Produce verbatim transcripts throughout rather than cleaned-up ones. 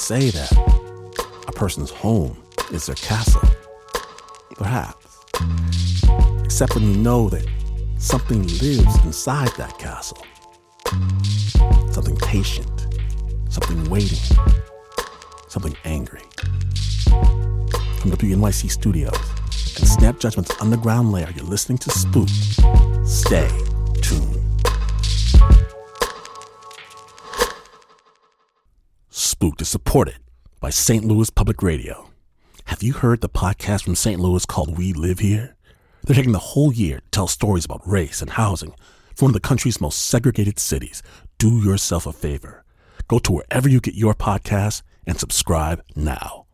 say that a person's home is their castle. Perhaps. Except when you know that something lives inside that castle. Something patient, something waiting, something angry. From W N Y C Studios and Snap Judgment's underground lair, you're listening to Spook. Stay tuned. Spooked is supported by Saint Louis Public Radio. Have you heard the podcast from Saint Louis called We Live Here? They're taking the whole year to tell stories about race and housing from one of the country's most segregated cities. Do yourself a favor. Go to wherever you get your podcasts and subscribe now.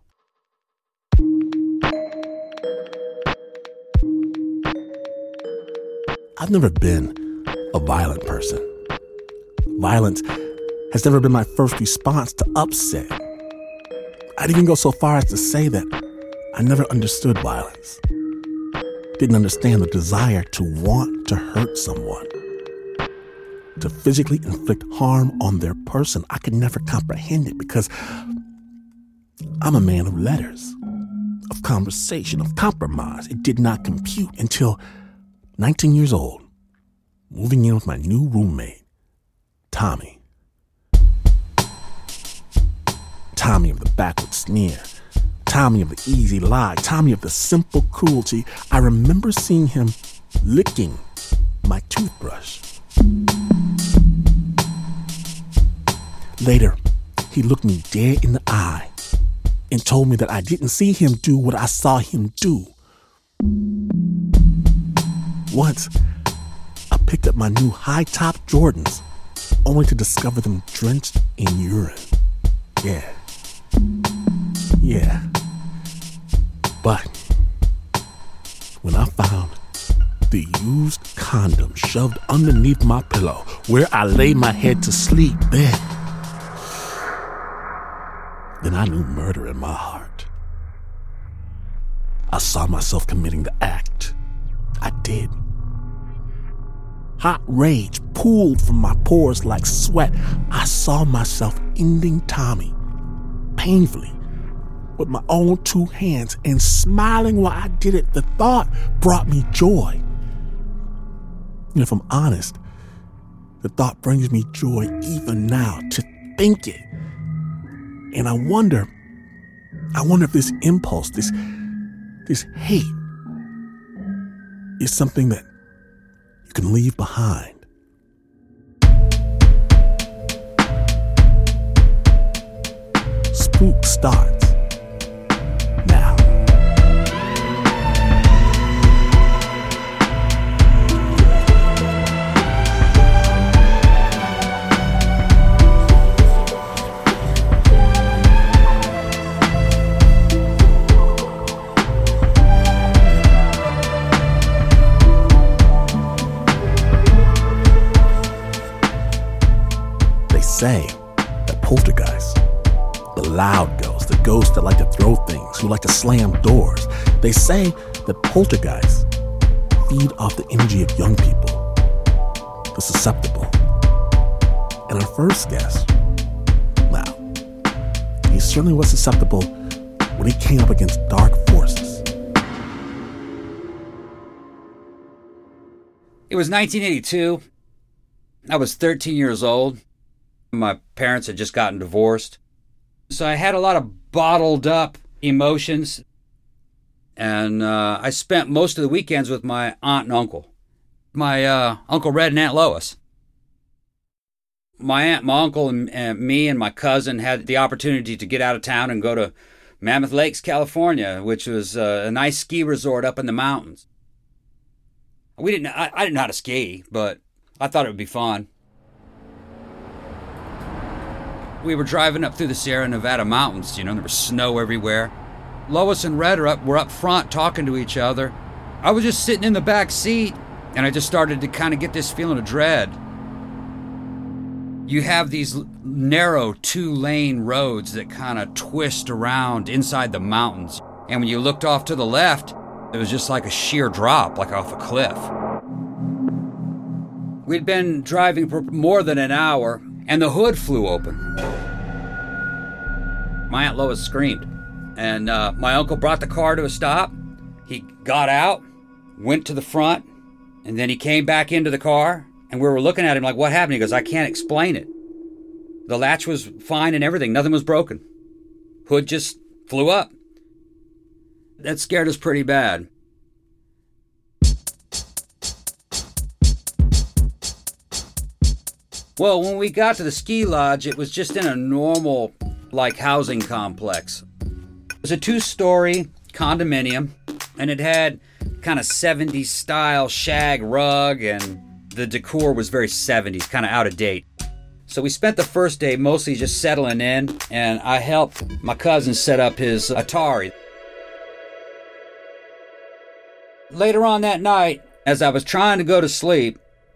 I've never been a violent person. Violence has never been my first response to upset. I'd even go so far as to say that I never understood violence. Didn't understand the desire to want to hurt someone. To physically inflict harm on their person. I could never comprehend it because I'm a man of letters, of conversation, of compromise. It did not compute until nineteen years old, moving in with my new roommate, Tommy. Tommy of the backward sneer, Tommy of the easy lie, Tommy of the simple cruelty. I remember seeing him licking my toothbrush. Later, he looked me dead in the eye and told me that I didn't see him do what I saw him do. Once, I picked up my new high-top Jordans, only to discover them drenched in urine. Yeah. Yeah. But when I found the used condom shoved underneath my pillow where I lay my head to sleep, then, then I knew murder in my heart. I saw myself committing the act. I did. Hot rage pooled from my pores like sweat. I saw myself ending Tommy painfully with my own two hands and smiling while I did it. The thought brought me joy. And if I'm honest, the thought brings me joy even now to think it. And I wonder, I wonder if this impulse, this, this hate is something that you can leave behind. Spook starts now. They say that poltergeists, the loud ghosts, the ghosts that like to throw things, who like to slam doors, they say that poltergeists feed off the energy of young people, the susceptible. And our first guess, well, he certainly was susceptible when he came up against dark forces. It was nineteen eighty-two. I was thirteen years old. My parents had just gotten divorced. So I had a lot of bottled up emotions. And uh, I spent most of the weekends with my aunt and uncle. My uh, Uncle Red and Aunt Lois. My aunt, my uncle, and, and me and my cousin had the opportunity to get out of town and go to Mammoth Lakes, California, which was uh, a nice ski resort up in the mountains. We didn't. I, I didn't know how to ski, but I thought it would be fun. We were driving up through the Sierra Nevada mountains, you know, there was snow everywhere. Lois and Red are up, were up front talking to each other. I was just sitting in the back seat, and I just started to kind of get this feeling of dread. You have these narrow two-lane roads that kind of twist around inside the mountains. And when you looked off to the left, it was just like a sheer drop, like off a cliff. We'd been driving for more than an hour, and the hood flew open. My Aunt Lois screamed. And uh, my uncle brought the car to a stop. He got out, went to the front, and then he came back into the car. And we were looking at him like, what happened? He goes, I can't explain it. The latch was fine and everything. Nothing was broken. Hood just flew up. That scared us pretty bad. Well, when we got to the ski lodge, it was just in a normal, like, housing complex. It was a two-story condominium, and it had kind of seventies style shag rug, and the decor was very seventies, kind of out of date. So we spent the first day mostly just settling in, and I helped my cousin set up his Atari. Later on that night, as I was trying to go to sleep,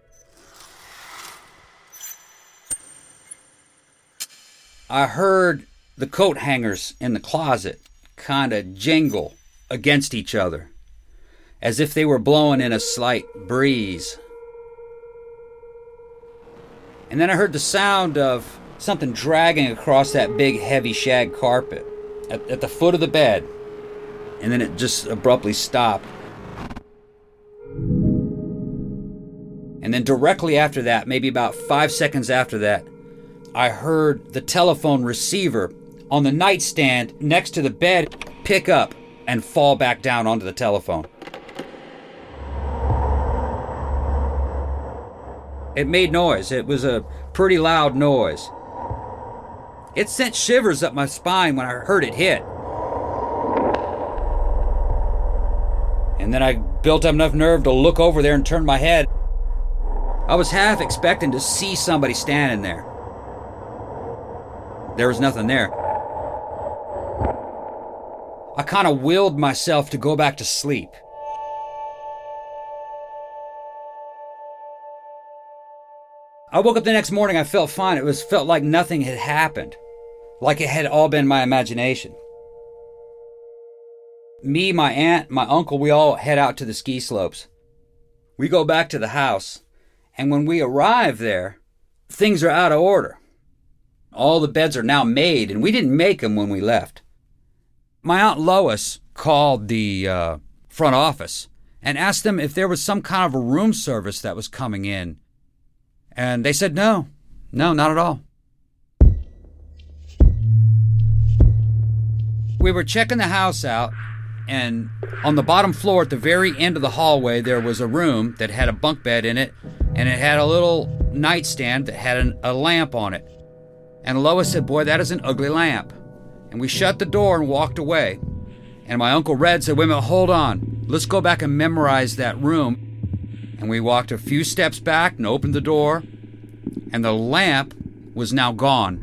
I heard the coat hangers in the closet kind of jingle against each other, as if they were blowing in a slight breeze. And then I heard the sound of something dragging across that big, heavy shag carpet at, at the foot of the bed. And then it just abruptly stopped. And then directly after that, maybe about five seconds after that, I heard the telephone receiver on the nightstand next to the bed pick up and fall back down onto the telephone. It made noise. It was a pretty loud noise. It sent shivers up my spine when I heard it hit. And then I built up enough nerve to look over there and turn my head. I was half expecting to see somebody standing there. There was nothing there. I kind of willed myself to go back to sleep. I woke up the next morning, I felt fine. It was felt like nothing had happened. Like it had all been my imagination. Me, my aunt, my uncle, we all head out to the ski slopes. We go back to the house, and when we arrive there, things are out of order. All the beds are now made, and we didn't make them when we left. My Aunt Lois called the uh, front office and asked them if there was some kind of a room service that was coming in. And they said no. No, not at all. We were checking the house out, and on the bottom floor at the very end of the hallway, there was a room that had a bunk bed in it, and it had a little nightstand that had an, a lamp on it. And Lois said, boy, that is an ugly lamp. And we shut the door and walked away. And my Uncle Red said, wait a minute, hold on. Let's go back and memorize that room. And we walked a few steps back and opened the door. And the lamp was now gone.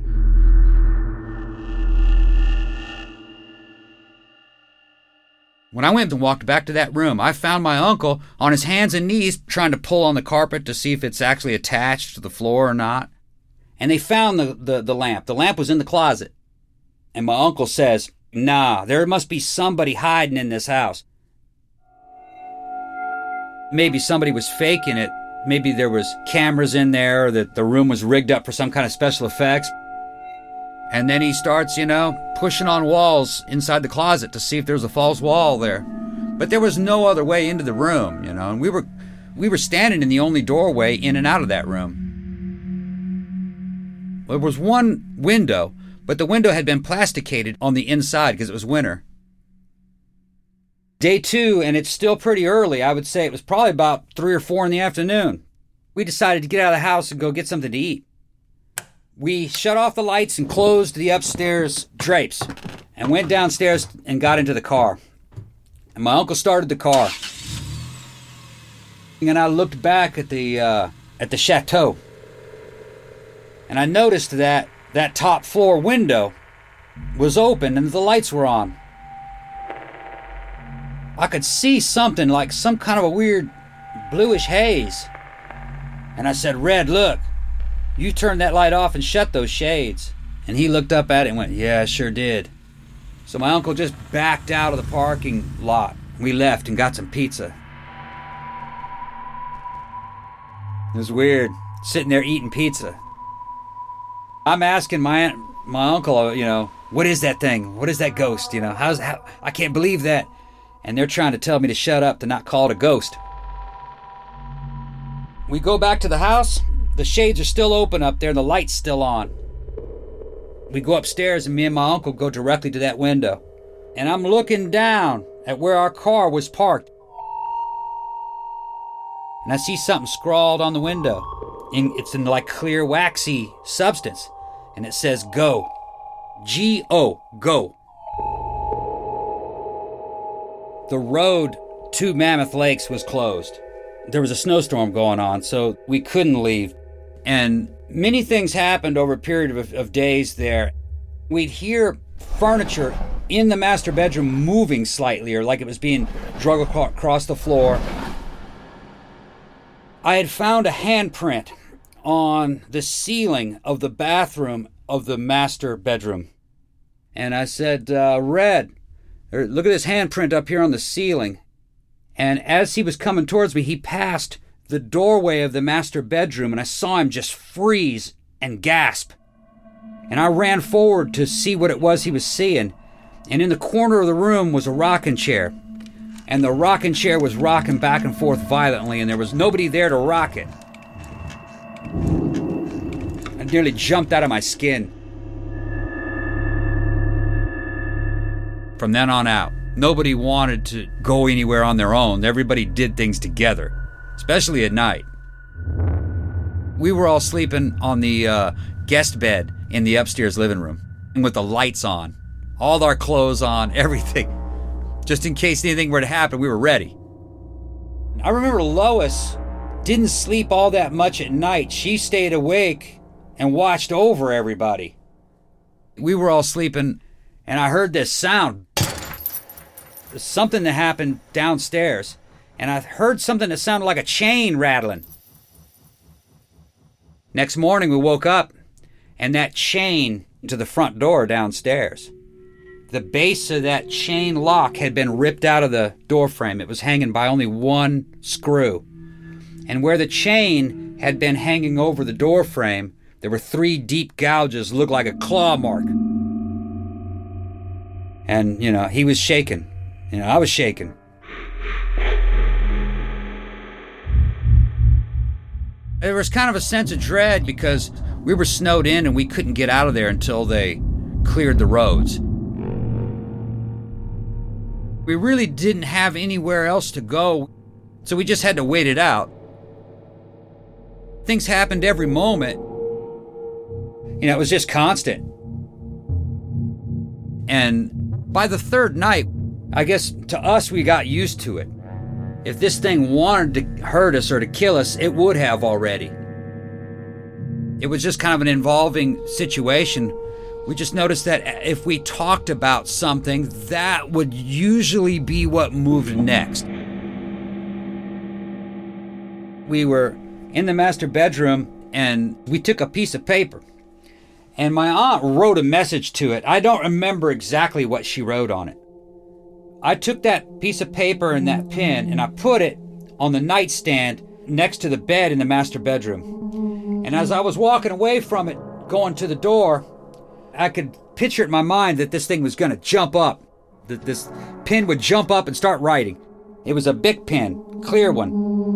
When I went and walked back to that room, I found my uncle on his hands and knees trying to pull on the carpet to see if it's actually attached to the floor or not. And they found the, the, the lamp. The lamp was in the closet. And my uncle says, nah, there must be somebody hiding in this house. Maybe somebody was faking it. Maybe there was cameras in there, or that the room was rigged up for some kind of special effects. And then he starts, you know, pushing on walls inside the closet to see if there's a false wall there. But there was no other way into the room, you know, and we were we were standing in the only doorway in and out of that room. There was one window, but the window had been plasticated on the inside because it was winter. Day two, and it's still pretty early. I would say it was probably about three or four in the afternoon. We decided to get out of the house and go get something to eat. We shut off the lights and closed the upstairs drapes and went downstairs and got into the car. And my uncle started the car. And I looked back at the uh, at the chateau. And I noticed that that top floor window was open and the lights were on. I could see something like some kind of a weird bluish haze. And I said, Red, look, you turned that light off and shut those shades. And he looked up at it and went, yeah, I sure did. So my uncle just backed out of the parking lot. We left and got some pizza. It was weird, sitting there eating pizza. I'm asking my aunt, my uncle, you know, what is that thing? What is that ghost? You know, how's how? I can't believe that. And they're trying to tell me to shut up, to not call it a ghost. We go back to the house. The shades are still open up there and the light's still on. We go upstairs and me and my uncle go directly to that window. And I'm looking down at where our car was parked. And I see something scrawled on the window. And it's in like clear waxy substance. And it says go. G O, go. The road to Mammoth Lakes was closed. There was a snowstorm going on, so we couldn't leave. And many things happened over a period of, of days there. We'd hear furniture in the master bedroom moving slightly, or like it was being dragged across the floor. I had found a handprint on the ceiling of the bathroom of the master bedroom. And I said, uh, Red, look at this handprint up here on the ceiling. And as he was coming towards me, he passed the doorway of the master bedroom, and I saw him just freeze and gasp. And I ran forward to see what it was he was seeing. And in the corner of the room was a rocking chair. And the rocking chair was rocking back and forth violently, and there was nobody there to rock it. I nearly jumped out of my skin. From then on out, nobody wanted to go anywhere on their own. Everybody did things together, especially at night. We were all sleeping on the uh, guest bed in the upstairs living room, and with the lights on, all our clothes on, everything. Just in case anything were to happen, we were ready. I remember Lois didn't sleep all that much at night. She stayed awake and watched over everybody. We were all sleeping, and I heard this sound. Something that happened downstairs. And I heard something that sounded like a chain rattling. Next morning, we woke up, and that chain to the front door downstairs. The base of that chain lock had been ripped out of the door frame. It was hanging by only one screw. And where the chain had been hanging over the door frame, there were three deep gouges, looked like a claw mark. And, you know, he was shaking. You know, I was shaking. There was kind of a sense of dread because we were snowed in and we couldn't get out of there until they cleared the roads. We really didn't have anywhere else to go, so we just had to wait it out. Things happened every moment. You know, it was just constant. And by the third night, I guess to us, we got used to it. If this thing wanted to hurt us or to kill us, it would have already. It was just kind of an involving situation. We just noticed that if we talked about something, that would usually be what moved next. We were in the master bedroom, and we took a piece of paper. And my aunt wrote a message to it. I don't remember exactly what she wrote on it. I took that piece of paper and that pen, and I put it on the nightstand next to the bed in the master bedroom. And as I was walking away from it, going to the door, I could picture it in my mind that this thing was going to jump up. That this pen would jump up and start writing. It was a Bic pen, clear one.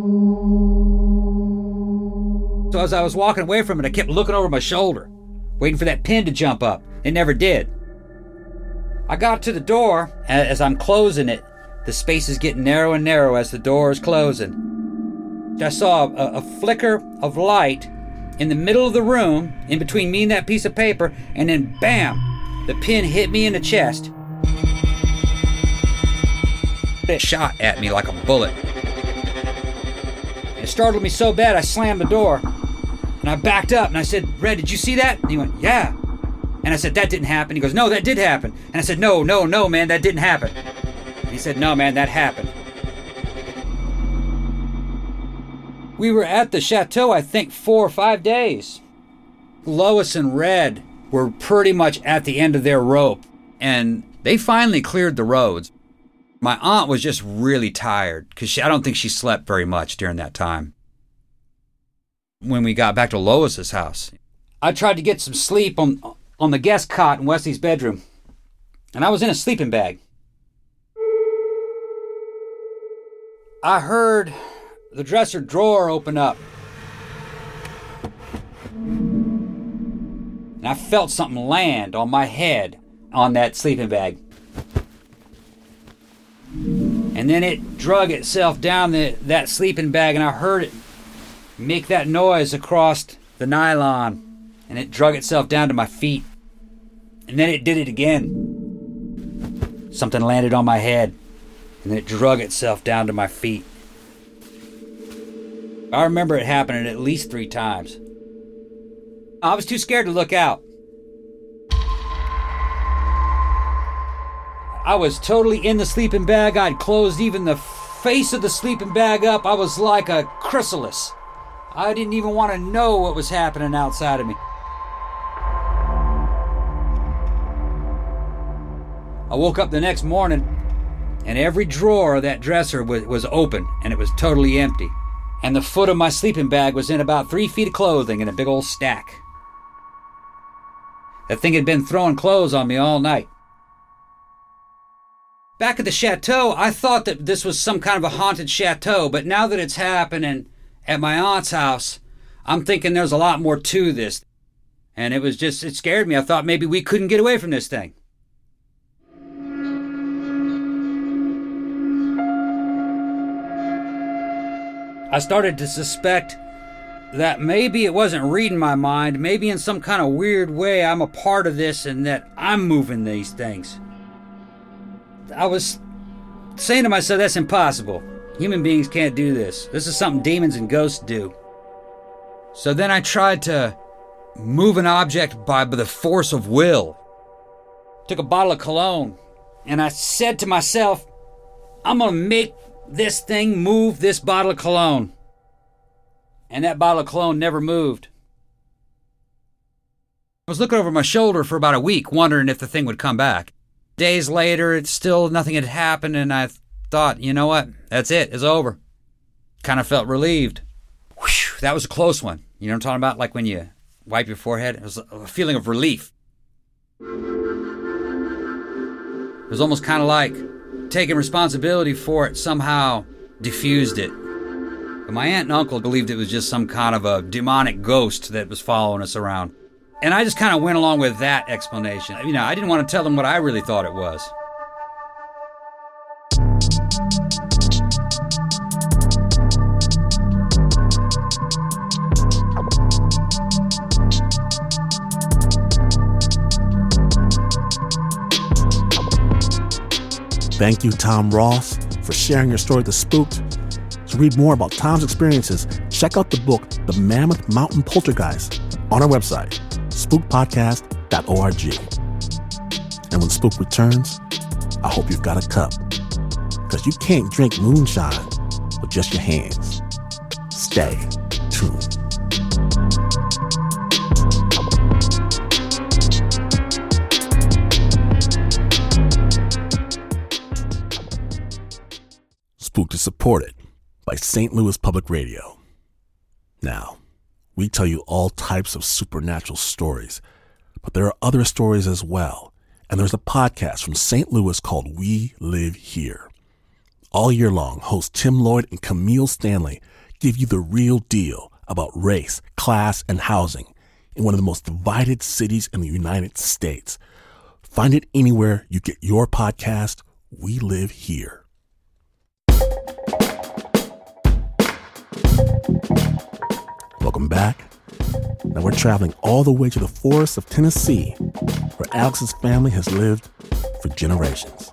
So as I was walking away from it, I kept looking over my shoulder, waiting for that pen to jump up. It never did. I got to the door. As I'm closing it, the space is getting narrow and narrow as the door is closing. I saw a, a flicker of light in the middle of the room, in between me and that piece of paper, and then bam, the pin hit me in the chest. It shot at me like a bullet. It startled me so bad I slammed the door, and I backed up, and I said, Red, did you see that? And he went, yeah. And I said, that didn't happen. He goes, no, that did happen. And I said, no, no, no, man, that didn't happen. And he said, no, man, that happened. We were at the chateau, I think, four or five days. Lois and Red were pretty much at the end of their rope, and they finally cleared the roads. My aunt was just really tired, because I don't think she slept very much during that time. When we got back to Lois's house, I tried to get some sleep on on the guest cot in Wesley's bedroom, and I was in a sleeping bag. I heard the dresser drawer open up, and I felt something land on my head on that sleeping bag. And then it drug itself down the, that sleeping bag, and I heard it make that noise across the nylon, and it drug itself down to my feet. And then it did it again. Something landed on my head, and then it drug itself down to my feet. I remember it happening at least three times. I was too scared to look out. I was totally in the sleeping bag. I'd closed even the face of the sleeping bag up. I was like a chrysalis. I didn't even want to know what was happening outside of me. I woke up the next morning, and every drawer of that dresser was, was open, and it was totally empty. And the foot of my sleeping bag was in about three feet of clothing in a big old stack. That thing had been throwing clothes on me all night. Back at the chateau, I thought that this was some kind of a haunted chateau, but now that it's happening at my aunt's house, I'm thinking there's a lot more to this. And it was just, it scared me. I thought maybe we couldn't get away from this thing. I started to suspect that maybe it wasn't reading my mind, maybe in some kind of weird way I'm a part of this and that I'm moving these things. I was saying to myself, that's impossible. Human beings can't do this. This is something demons and ghosts do. So then I tried to move an object by the force of will. Took a bottle of cologne, and I said to myself, I'm going to make this thing move this bottle of cologne. And that bottle of cologne never moved. I was looking over my shoulder for about a week, wondering if the thing would come back. Days later, it's still nothing had happened, and I thought, you know what? That's it. It's over. Kind of felt relieved. Whew, that was a close one. You know what I'm talking about? Like when you wipe your forehead? It was a feeling of relief. It was almost kind of like taking responsibility for it somehow diffused it. But my aunt and uncle believed it was just some kind of a demonic ghost that was following us around. And I just kind of went along with that explanation. You know, I didn't want to tell them what I really thought it was. Thank you, Tom Ross, for sharing your story, The Spooked. To read more about Tom's experiences, check out the book, The Mammoth Mountain Poltergeist, on our website, spook podcast dot org. And when Spook returns, I hope you've got a cup, because you can't drink moonshine with just your hands. Stay tuned. Spooked is supported by Saint Louis Public Radio. Now, we tell you all types of supernatural stories, but there are other stories as well. And there's a podcast from Saint Louis called We Live Here. All year long, hosts Tim Lloyd and Camille Stanley give you the real deal about race, class, and housing in one of the most divided cities in the United States. Find it anywhere you get your podcast. We Live Here. Welcome back. Now we're traveling all the way to the forests of Tennessee, where Alex's family has lived for generations.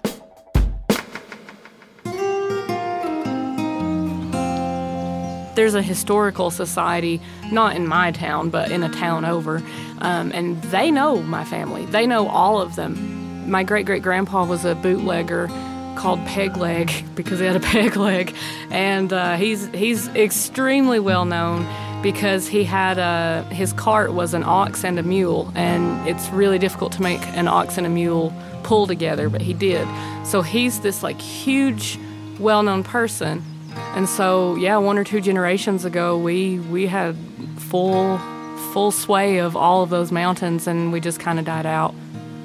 There's a historical society, not in my town, but in a town over, um, and they know my family. They know all of them. My great-great-grandpa was a bootlegger called Peg Leg because he had a peg leg, and uh, he's he's extremely well known because he had a, his cart was an ox and a mule, and it's really difficult to make an ox and a mule pull together, but he did. So he's this like huge, well-known person, and so yeah, one or two generations ago, we we had full full sway of all of those mountains, and we just kind of died out.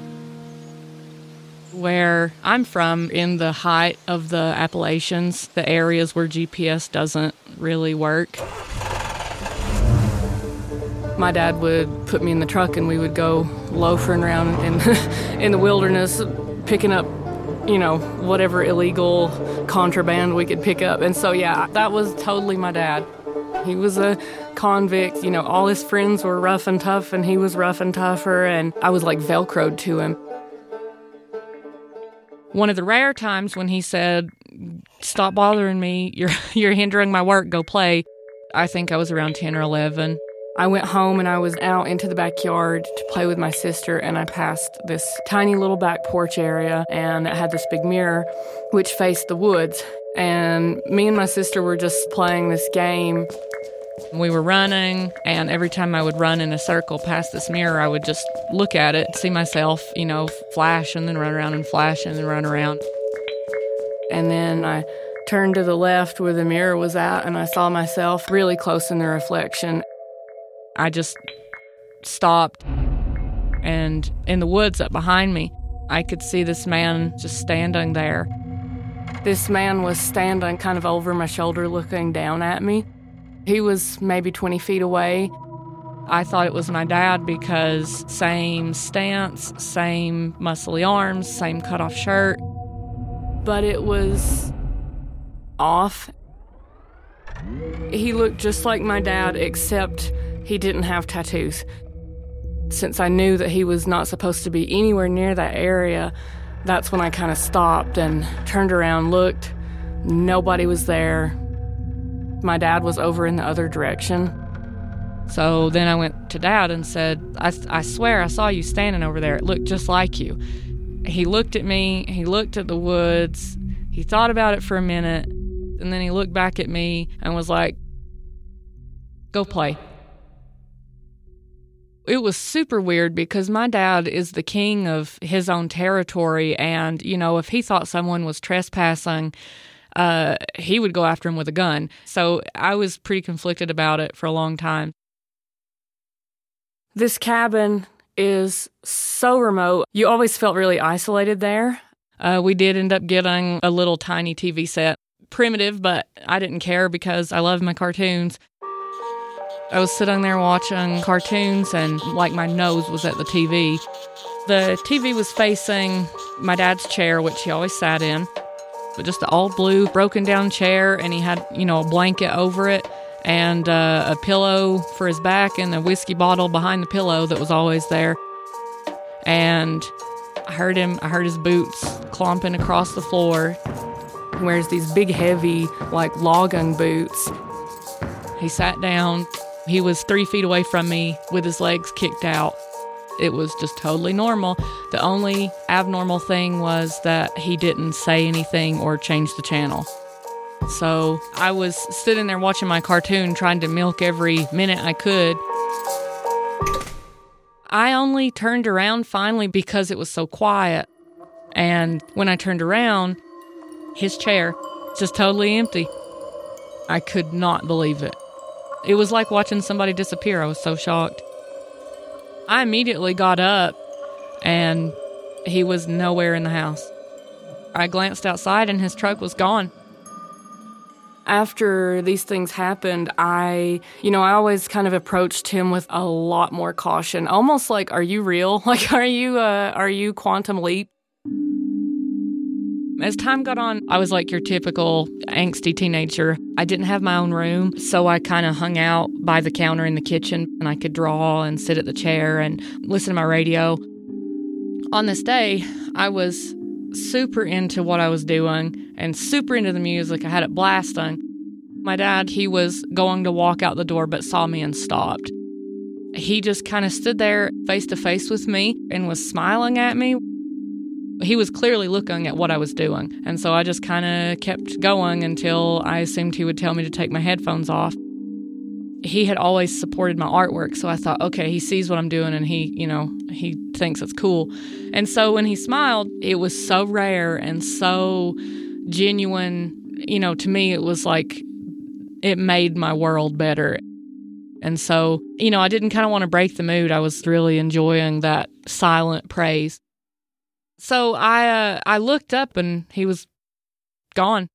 Where I'm from, in the height of the Appalachians, the areas where G P S doesn't really work, my dad would put me in the truck and we would go loafering around in, in the wilderness, picking up, you know, whatever illegal contraband we could pick up. And so, yeah, that was totally my dad. He was a convict. You know, all his friends were rough and tough, and he was rough and tougher, and I was like Velcroed to him. One of the rare times when he said, "Stop bothering me, you're, you're hindering my work, go play," I think I was around ten or eleven. I went home and I was out into the backyard to play with my sister, and I passed this tiny little back porch area, and it had this big mirror which faced the woods. And me and my sister were just playing this game. We were running, and every time I would run in a circle past this mirror, I would just look at it, see myself, you know, flash and then run around and flash and then run around. And then I turned to the left where the mirror was at, and I saw myself really close in the reflection. I just stopped, and in the woods up behind me, I could see this man just standing there. This man was standing kind of over my shoulder looking down at me. He was maybe twenty feet away. I thought it was my dad because same stance, same muscly arms, same cut-off shirt. But it was off. He looked just like my dad, except he didn't have tattoos. Since I knew that he was not supposed to be anywhere near that area, that's when I kind of stopped and turned around, looked. Nobody was there. My dad was over in the other direction. So then I went to Dad and said, I, I swear I saw you standing over there. It looked just like you. He looked at me. He looked at the woods. He thought about it for a minute. And then he looked back at me and was like, "Go play." It was super weird because my dad is the king of his own territory, and, you know, if he thought someone was trespassing, uh, he would go after him with a gun. So I was pretty conflicted about it for a long time. This cabin is so remote. You always felt really isolated there. Uh, we did end up getting a little tiny T V set. Primitive, but I didn't care because I love my cartoons. I was sitting there watching cartoons, and like my nose was at the T V. The T V was facing my dad's chair, which he always sat in, but just an all blue, broken down chair, and he had, you know, a blanket over it and uh, a pillow for his back and a whiskey bottle behind the pillow that was always there. And I heard him, I heard his boots clomping across the floor. He wears these big, heavy, like logging boots. He sat down. He was three feet away from me with his legs kicked out. It was just totally normal. The only abnormal thing was that he didn't say anything or change the channel. So I was sitting there watching my cartoon, trying to milk every minute I could. I only turned around finally because it was so quiet. And when I turned around, his chair, just totally empty. I could not believe it. It was like watching somebody disappear. I was so shocked. I immediately got up, and he was nowhere in the house. I glanced outside, and his truck was gone. After these things happened, I, you know, I always kind of approached him with a lot more caution, almost like, "Are you real? Like, are you, uh, are you Quantum Leap?" As time got on, I was like your typical angsty teenager. I didn't have my own room, so I kind of hung out by the counter in the kitchen, and I could draw and sit at the chair and listen to my radio. On this day, I was super into what I was doing and super into the music. I had it blasting. My dad, he was going to walk out the door but saw me and stopped. He just kind of stood there face to face with me and was smiling at me. He was clearly looking at what I was doing, and so I just kind of kept going until I assumed he would tell me to take my headphones off. He had always supported my artwork, so I thought, okay, he sees what I'm doing, and he, you know, he thinks it's cool. And so when he smiled, it was so rare and so genuine. You know, to me, it was like it made my world better. And so, you know, I didn't kind of want to break the mood. I was really enjoying that silent praise. So I uh, I looked up and he was gone.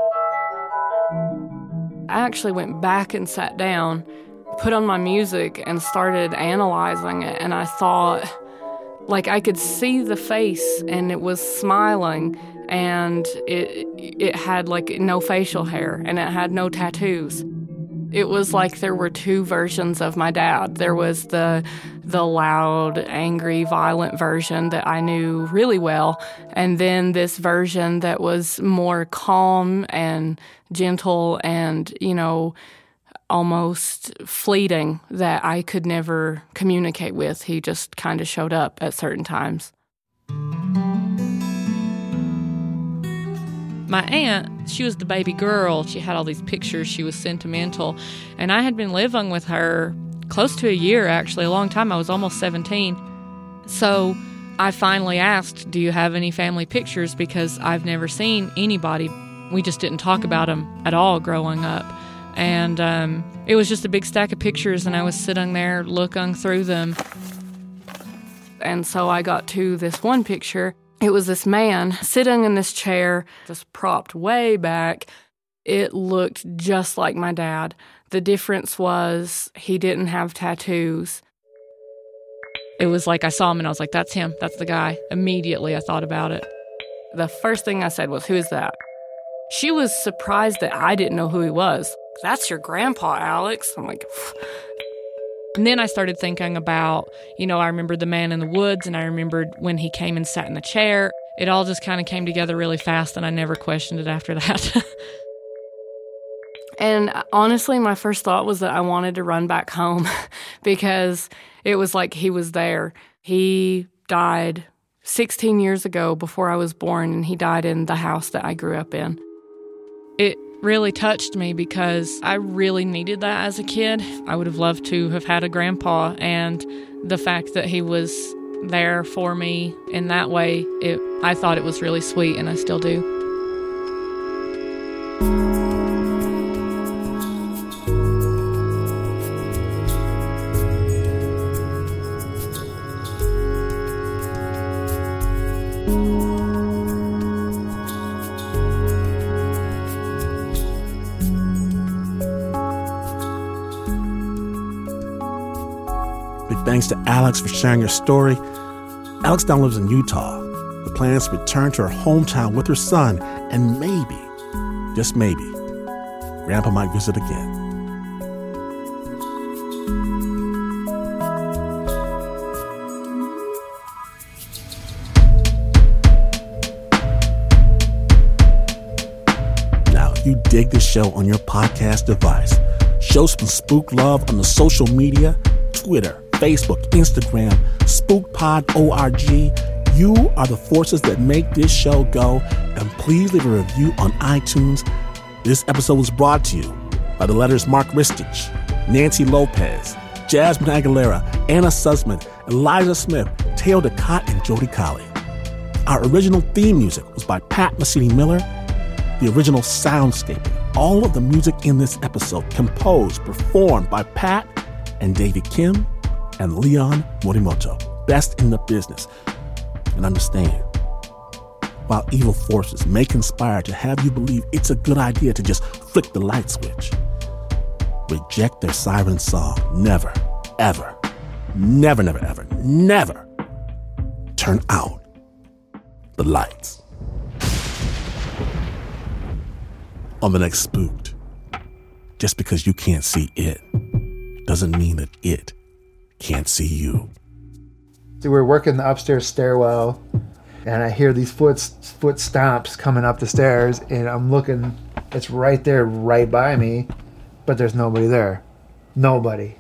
I actually went back and sat down, put on my music, and started analyzing it. And I thought, like, I could see the face, and it was smiling, and it it had, like, no facial hair, and it had no tattoos. It was like there were two versions of my dad. There was the the loud, angry, violent version that I knew really well, and then this version that was more calm and gentle and, you know, almost fleeting, that I could never communicate with. He just kind of showed up at certain times. My aunt, she was the baby girl. She had all these pictures. She was sentimental. And I had been living with her close to a year, actually, a long time. I was almost seventeen. So I finally asked, do you have any family pictures? Because I've never seen anybody. We just didn't talk about them at all growing up. And um, it was just a big stack of pictures, and I was sitting there looking through them. And so I got to this one picture. It was this man sitting in this chair, just propped way back. It looked just like my dad. The difference was he didn't have tattoos. It was like I saw him and I was like, that's him, that's the guy. Immediately I thought about it. The first thing I said was, who is that? She was surprised that I didn't know who he was. That's your grandpa, Alex. I'm like, phew. And then I started thinking about, you know, I remembered the man in the woods, and I remembered when he came and sat in the chair. It all just kind of came together really fast, and I never questioned it after that. And honestly, my first thought was that I wanted to run back home because it was like he was there. He died sixteen years ago before I was born, and he died in the house that I grew up in. It really touched me because I really needed that as a kid. I would have loved to have had a grandpa, and the fact that he was there for me in that way, it, I thought it was really sweet, and I still do. Thanks to Alex for sharing her story. Alex now lives in Utah. The plan is to return to her hometown with her son, and maybe, just maybe, Grandpa might visit again. Now, if you dig this show on your podcast device, show some spook love on the social media, Twitter, Facebook, Instagram, SpookPod O R G. You are the forces that make this show go, and please leave a review on iTunes. This episode was brought to you by the letters Mark Ristich, Nancy Lopez, Jasmine Aguilera, Anna Sussman, Eliza Smith, Teo Ducott, and Jody Colley. Our original theme music was by Pat Mesiti-Miller. The original soundscaping, all of the music in this episode composed, performed by Pat and David Kim and Leon Morimoto, best in the business. And understand, while evil forces may conspire to have you believe it's a good idea to just flick the light switch, reject their siren song. Never, ever, never, never, ever, never turn out the lights. On the next Spooked, just because you can't see it doesn't mean that it can't see you. So we're working the upstairs stairwell, and I hear these foot foot stomps coming up the stairs, and I'm looking. It's right there, right by me, but there's nobody there. Nobody.